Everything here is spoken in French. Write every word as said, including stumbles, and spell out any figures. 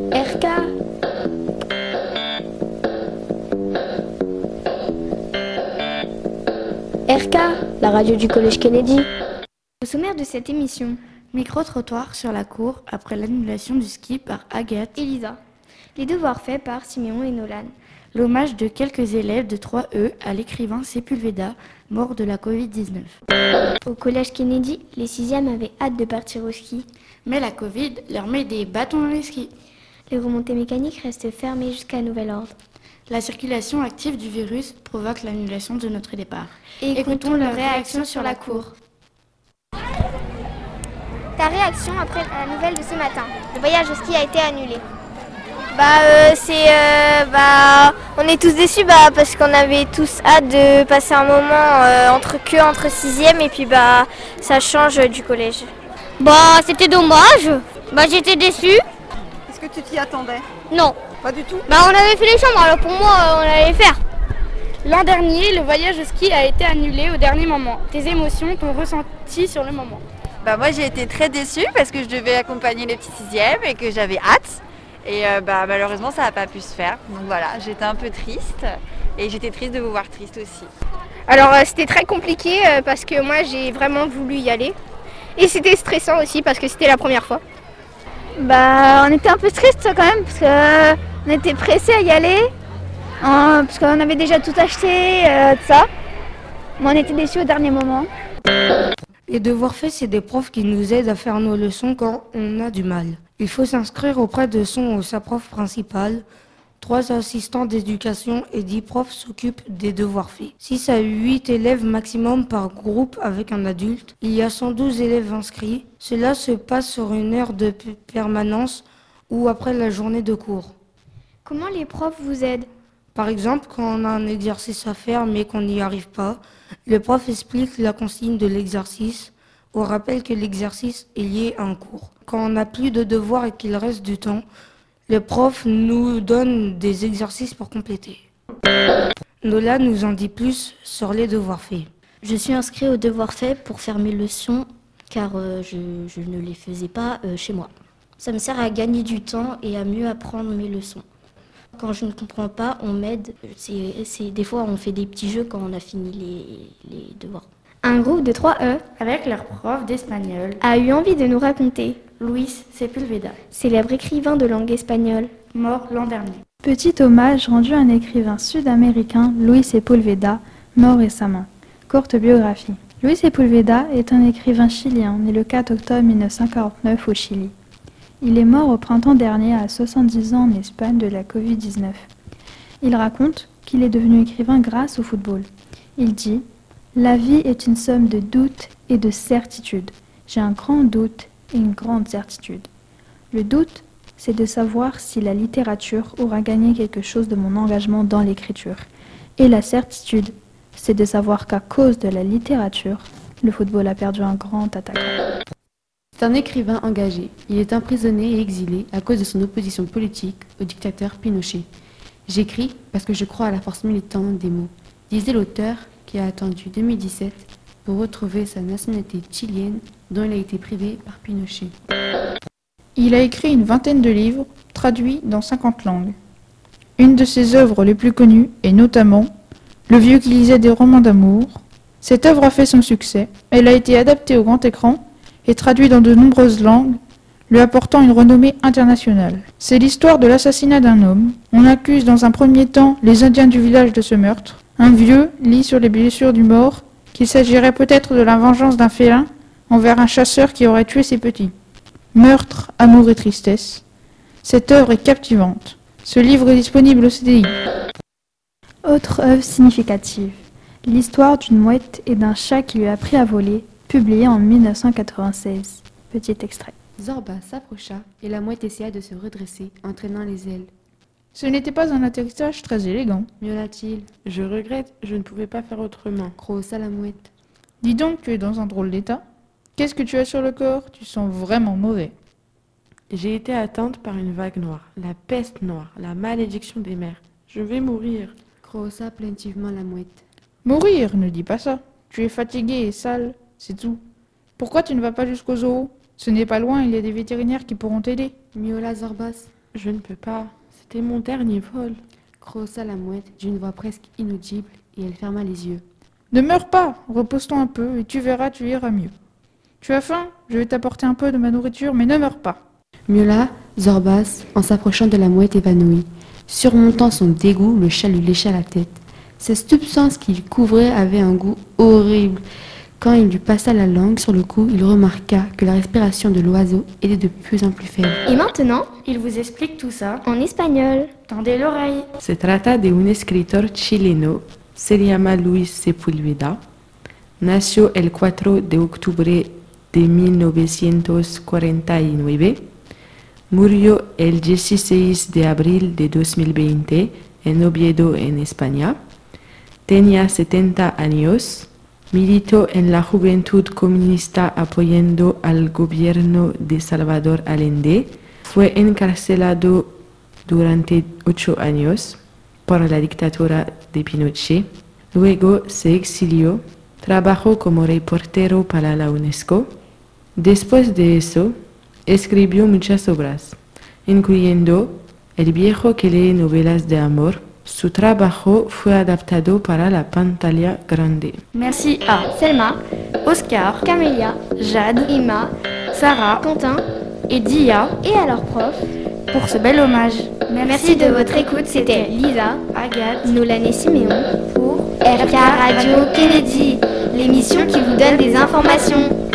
R K. R K, la radio du collège Kennedy. Au sommaire de cette émission, micro-trottoir sur la cour après l'annulation du ski par Agathe et Lisa. Les devoirs faits par Siméon et Nolan. L'hommage de quelques élèves de trois E à l'écrivain Sepulveda, mort de la covid dix-neuf. Au collège Kennedy, les sixièmes avaient hâte de partir au ski. Mais la Covid leur met des bâtons dans les skis. Les remontées mécaniques restent fermées jusqu'à nouvel ordre. La circulation active du virus provoque l'annulation de notre départ. Écoutons, Écoutons leur réaction sur la cour. Ta réaction après la nouvelle de ce matin? Le voyage au ski a été annulé. Bah, euh, c'est, euh, bah, on est tous déçus, bah, parce qu'on avait tous hâte de passer un moment euh, entre que entre sixième et puis bah, ça change du collège. Bah, c'était dommage. Bah, j'étais déçue. Est-ce que tu t'y attendais? Non. Pas du tout? Bah, on avait fait les chambres, alors pour moi, on allait les faire. L'an dernier, le voyage au ski a été annulé au dernier moment. Tes émotions, ton ressenti sur le moment? Bah, moi, j'ai été très déçue parce que je devais accompagner les petits sixièmes et que j'avais hâte. Et euh, bah, malheureusement, ça n'a pas pu se faire. Donc voilà, j'étais un peu triste et j'étais triste de vous voir triste aussi. Alors euh, c'était très compliqué euh, parce que moi j'ai vraiment voulu y aller. Et c'était stressant aussi parce que c'était la première fois. Bah on était un peu triste quand même parce qu'on était pressés à y aller. Hein, parce qu'on avait déjà tout acheté, euh, tout ça. Mais on était déçus au dernier moment. Les devoirs faits, c'est des profs qui nous aident à faire nos leçons quand on a du mal. Il faut s'inscrire auprès de son ou sa prof principale. Trois assistants d'éducation et dix profs s'occupent des devoirs faits. six à huit élèves maximum par groupe avec un adulte. Il y a cent douze élèves inscrits. Cela se passe sur une heure de permanence ou après la journée de cours. Comment les profs vous aident? Par exemple, quand on a un exercice à faire mais qu'on n'y arrive pas, le prof explique la consigne de l'exercice ou rappelle que l'exercice est lié à un cours. Quand on n'a plus de devoirs et qu'il reste du temps, le prof nous donne des exercices pour compléter. Nola nous en dit plus sur les devoirs faits. Je suis inscrit aux devoirs faits pour faire mes leçons car euh, je, je ne les faisais pas euh, chez moi. Ça me sert à gagner du temps et à mieux apprendre mes leçons. Quand je ne comprends pas, on m'aide. C'est, c'est, des fois, on fait des petits jeux quand on a fini les, les devoirs. Un groupe de trois E, avec leur prof d'espagnol, a eu envie de nous raconter Luis Sepulveda, célèbre écrivain de langue espagnole, mort l'an dernier. Petit hommage rendu à un écrivain sud-américain, Luis Sepulveda, mort récemment. Courte biographie. Luis Sepulveda est un écrivain chilien né le quatre octobre mille neuf cent quarante-neuf au Chili. Il est mort au printemps dernier à soixante-dix ans en Espagne de la covid dix-neuf. Il raconte qu'il est devenu écrivain grâce au football. Il dit « La vie est une somme de doutes et de certitudes. J'ai un grand doute et une grande certitude. Le doute, c'est de savoir si la littérature aura gagné quelque chose de mon engagement dans l'écriture. Et la certitude, c'est de savoir qu'à cause de la littérature, le football a perdu un grand attaquant. » C'est un écrivain engagé. Il est emprisonné et exilé à cause de son opposition politique au dictateur Pinochet. J'écris parce que je crois à la force militante des mots, disait l'auteur qui a attendu deux mille dix-sept pour retrouver sa nationalité chilienne dont il a été privé par Pinochet. Il a écrit une vingtaine de livres, traduits dans cinquante langues. Une de ses œuvres les plus connues est notamment « Le vieux qui lisait des romans d'amour ». Cette œuvre a fait son succès. Elle a été adaptée au grand écran et traduite dans de nombreuses langues, lui apportant une renommée internationale. C'est l'histoire de l'assassinat d'un homme. On accuse dans un premier temps les Indiens du village de ce meurtre. Un vieux lit sur les blessures du mort qu'il s'agirait peut-être de la vengeance d'un félin envers un chasseur qui aurait tué ses petits. Meurtre, amour et tristesse. Cette œuvre est captivante. Ce livre est disponible au C D I. Autre œuvre significative. L'histoire d'une mouette et d'un chat qui lui a appris à voler, publié en mille neuf cent quatre-vingt-seize. Petit extrait. Zorba s'approcha et la mouette essaya de se redresser en traînant les ailes. Ce n'était pas un atterrissage très élégant, miaula-t-il. Je regrette, je ne pouvais pas faire autrement, grossa la mouette. Dis donc, tu es dans un drôle d'état. Qu'est-ce que tu as sur le corps? Tu sens vraiment mauvais. J'ai été atteinte par une vague noire, la peste noire, la malédiction des mers. Je vais mourir, grossa plaintivement la mouette. Mourir, ne dis pas ça. Tu es fatigué et sale, c'est tout. Pourquoi tu ne vas pas jusqu'au zoo? Ce n'est pas loin, il y a des vétérinaires qui pourront t'aider. Miaula Zorbas. Je ne peux pas. C'était mon dernier vol. Grossa la mouette d'une voix presque inaudible et elle ferma les yeux. Ne meurs pas, repose-toi un peu et tu verras, tu iras mieux. Tu as faim? Je vais t'apporter un peu de ma nourriture, mais ne meurs pas. Mieux là, Zorbas, en s'approchant de la mouette évanouie. Surmontant son dégoût, le chat lui lécha la tête. Cette substance qui le couvrait avait un goût horrible. Quand il lui passa la langue sur le cou, il remarqua que la respiration de l'oiseau était de plus en plus faible. Et maintenant, Il vous explique tout ça. en espagnol. Tendez l'oreille. Se trata de un escritor chileno, se llama Luis Sepúlveda. Nació el cuatro de octubre de mil novecientos cuarenta y nueve. Murió el dieciséis de abril de dos mil veinte en Oviedo, en España. Tenía setenta años. Militó en la Juventud Comunista apoyando al gobierno de Salvador Allende. Fue encarcelado durante ocho años por la dictadura de Pinochet. Luego se exilió. Trabajó como reportero para la UNESCO. Después de eso, escribió muchas obras, incluyendo El viejo que lee novelas de amor. Su trabajo fue adaptado para la pantalla grande. Merci à Selma, Oscar, Camélia, Jade, Emma, Sarah Quentin et Dia et à leurs profs. pour ce bel hommage. Merci de votre écoute. C'était Lisa, Agathe, Nolan et Siméon pour R K Radio Kennedy, l'émission qui vous donne des informations.